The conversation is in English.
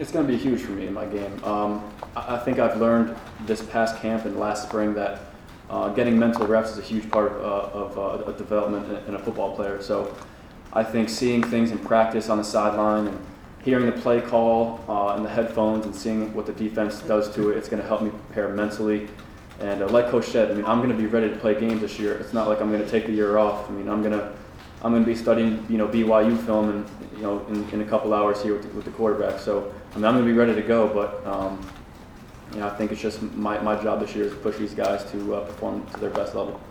It's going to be huge for me in my game. I think I've learned this past camp and last spring that getting mental reps is a huge part of a development in a football player. So I think seeing things in practice on the sideline and hearing the play call in the headphones and seeing what the defense does to it, it's going to help me prepare mentally. And like Coach said, I mean, I'm going to be ready to play games this year. It's not like I'm going to take a year off. I mean, I'm going to be studying, BYU film and, in a couple hours here with the quarterback. So, I mean, I'm going to be ready to go. But, I think it's just my job this year is to push these guys to perform to their best level.